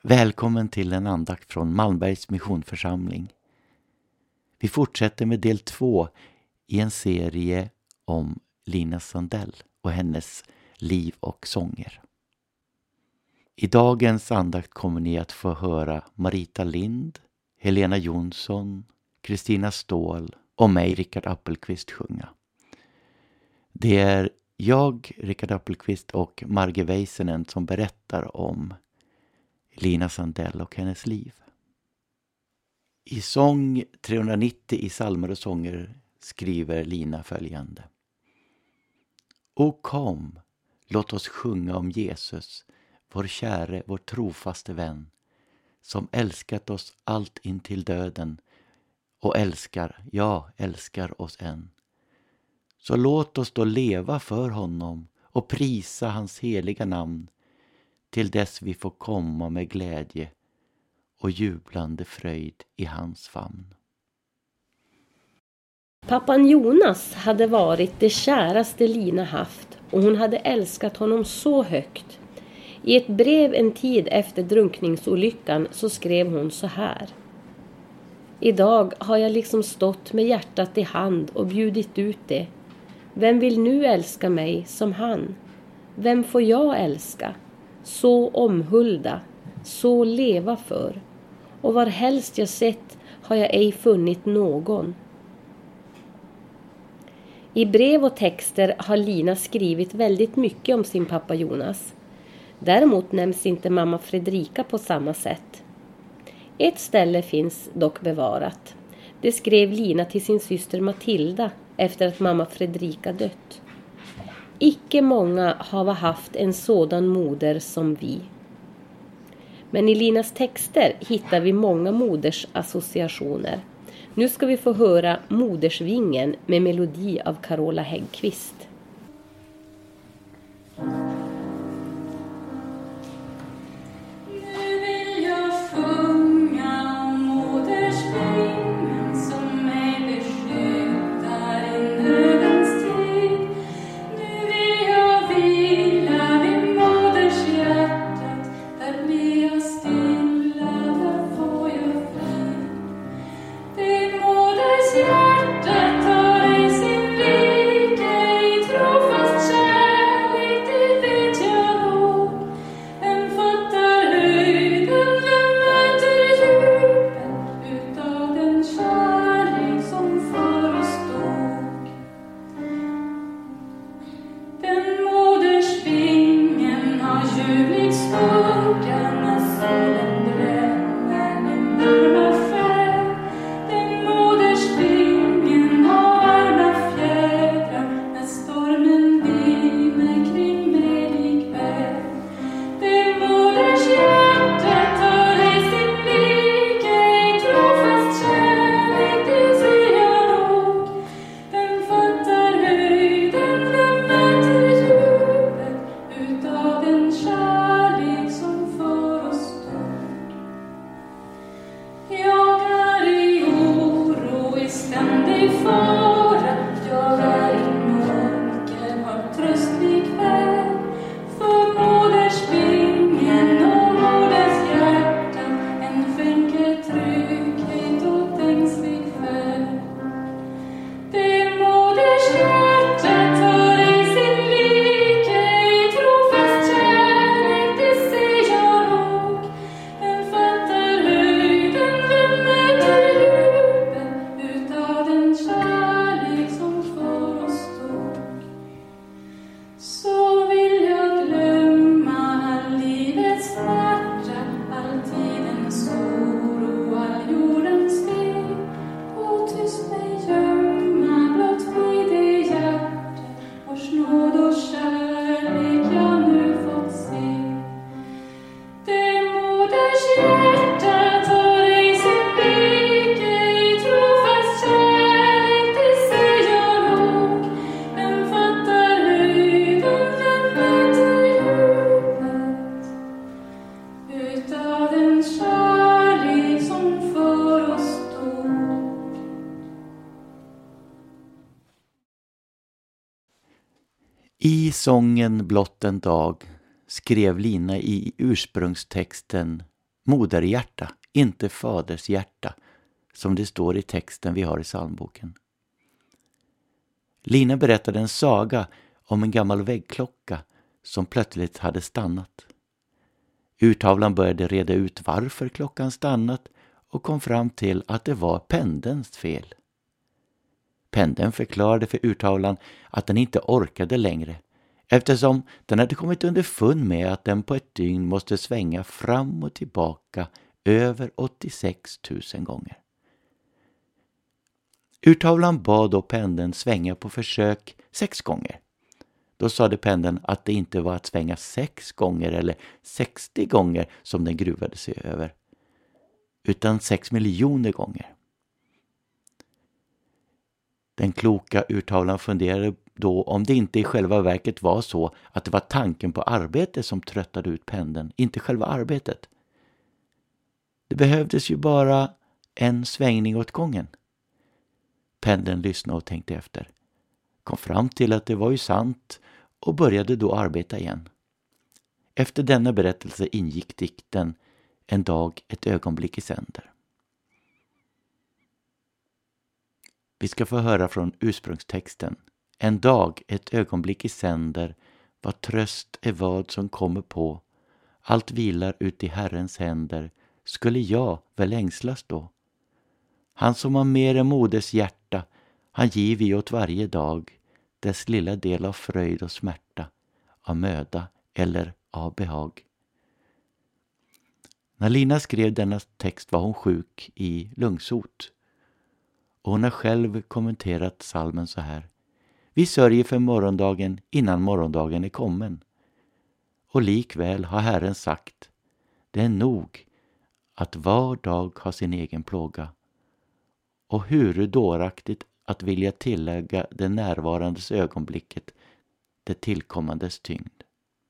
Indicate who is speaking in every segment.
Speaker 1: Välkommen till en andakt från Malmbergs Missionsförsamling. Vi fortsätter med del 2 i en serie om Lina Sandell och hennes liv och sånger. I dagens andakt kommer ni att få höra Marita Lind, Helena Jonsson, Kristina Ståhl och mig, Rickard Appelqvist, sjunga. Det är jag, Rickard Appelqvist och Marge Väisänen som berättar om Lina Sandell och hennes liv. I sång 390 i psalmer och sånger skriver Lina följande. O kom, låt oss sjunga om Jesus, vår käre, vår trofaste vän, som älskat oss allt in till döden och älskar oss än. Så låt oss då leva för honom och prisa hans heliga namn till dess vi får komma med glädje och jublande fröjd i hans famn.
Speaker 2: Pappan Jonas hade varit det käraste Lina haft och hon hade älskat honom så högt. I ett brev en tid efter drunkningsolyckan så skrev hon så här. Idag har jag liksom stått med hjärtat i hand och bjudit ut det. Vem vill nu älska mig som han? Vem får jag älska? Så omhulda, så leva för. Och var helst jag sett har jag ej funnit någon. I brev och texter har Lina skrivit väldigt mycket om sin pappa Jonas. Däremot nämns inte mamma Fredrika på samma sätt. Ett ställe finns dock bevarat. Det skrev Lina till sin syster Matilda efter att mamma Fredrika dött. Icke många har haft en sådan moder som vi. Men i Linas texter hittar vi många modersassociationer. Nu ska vi få höra Modersvingen med melodi av Carola Häggkvist.
Speaker 1: I sången Blott en dag skrev Lina i ursprungstexten moderhjärta, inte faders hjärta, som det står i texten vi har i psalmboken. Lina berättade en saga om en gammal väggklocka som plötsligt hade stannat. Urtavlan började reda ut varför klockan stannat och kom fram till att det var pendelns fel. Pendeln förklarade för urtavlan att den inte orkade längre, eftersom den hade kommit underfund med att den på ett dygn måste svänga fram och tillbaka över 86 000 gånger. Urtavlan bad då pendeln svänga på försök 6 gånger. Då sade pendeln att det inte var att svänga 6 gånger eller 60 gånger som den gruvade sig över, utan 6 miljoner gånger. Den kloka urtavlan funderade då om det inte i själva verket var så att det var tanken på arbete som tröttade ut pendeln, inte själva arbetet. Det behövdes ju bara en svängning åt gången. Pendeln lyssnade och tänkte efter, kom fram till att det var ju sant och började då arbeta igen. Efter denna berättelse ingick dikten En dag, ett ögonblick i sänder. Vi ska få höra från ursprungstexten. En dag, ett ögonblick i sänder, vad tröst är vad som kommer på. Allt vilar ut i Herrens händer, skulle jag väl ängslas då. Han som har mer än moders hjärta, han ger vi åt varje dag, dess lilla del av fröjd och smärta, av möda eller av behag. När Lina skrev denna text var hon sjuk i lungsot. Och hon har själv kommenterat psalmen så här. Vi sörjer för morgondagen innan morgondagen är kommen. Och likväl har Herren sagt, det är nog att var dag har sin egen plåga. Och hur dåraktigt att vilja tillägga det närvarandes ögonblicket, det tillkommandes tyngd.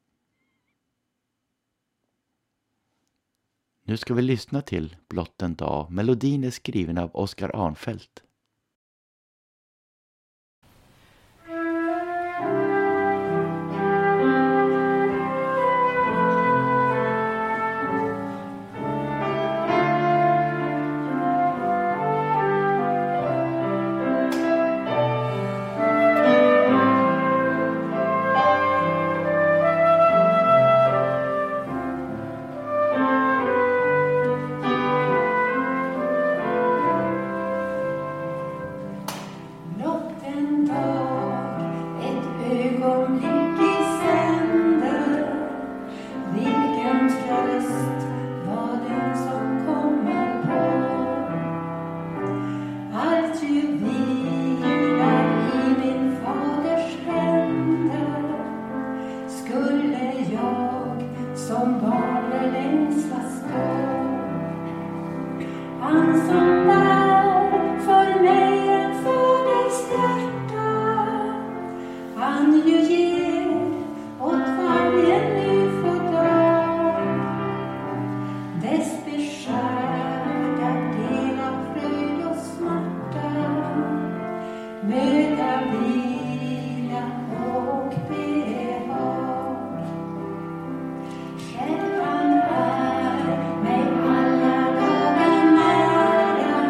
Speaker 1: Nu ska vi lyssna till Blott en dag. Melodin är skriven av Oskar Arnfeldt.
Speaker 3: Alla dagar nära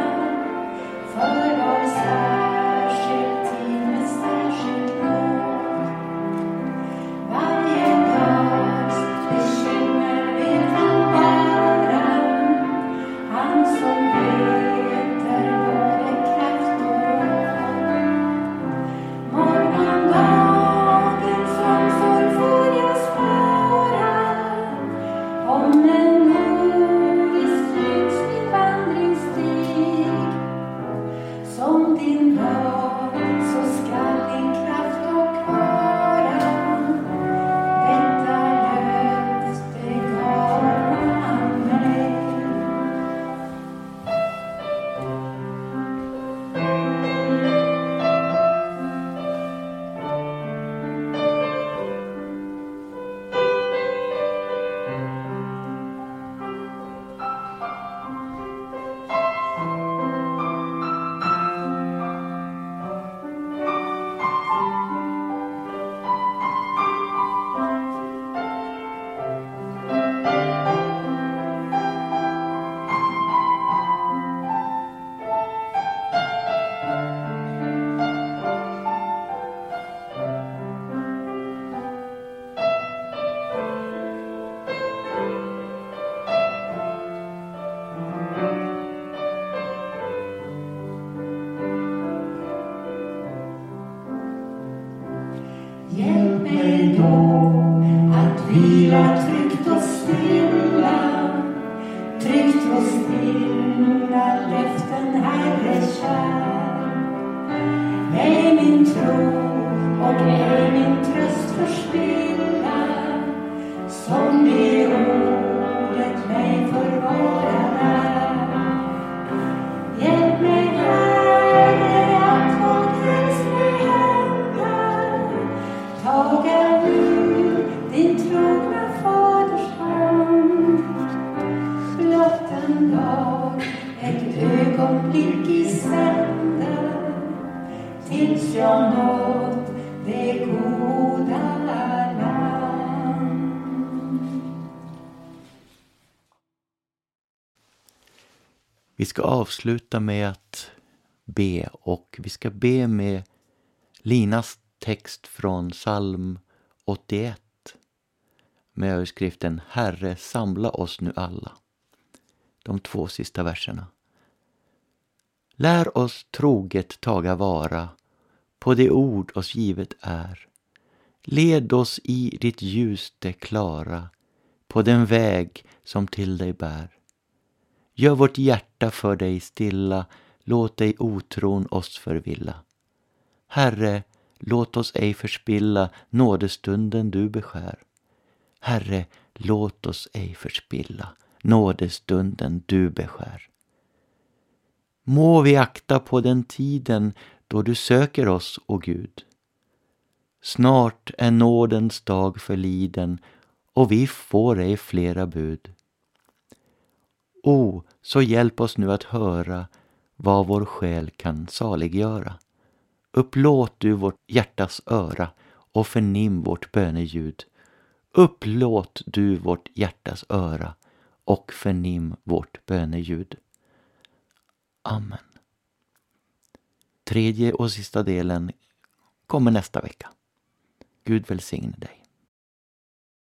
Speaker 3: en dag, ett ögonblick i sänder, tills jag nått det goda land.
Speaker 1: Vi ska avsluta med att be, och vi ska be med Linas text från psalm 81 med överskriften Herre, samla oss nu alla. De 2 sista verserna. Lär oss troget taga vara på det ord oss givet är. Led oss i ditt ljus det klara, på den väg som till dig bär. Gör vårt hjärta för dig stilla, låt dig otron oss förvilla. Herre, låt oss ej förspilla nådestunden du beskär. Herre, låt oss ej förspilla nådestunden du beskär. Må vi akta på den tiden då du söker oss, o Gud. Snart är nådens dag förliden och vi får ej flera bud. O, så hjälp oss nu att höra vad vår själ kan saliggöra. Upplåt du vårt hjärtas öra och förnim vårt böneljud. Upplåt du vårt hjärtas öra och förnim vårt böneljud. Amen. 3:e och sista delen kommer nästa vecka. Gud välsigne dig.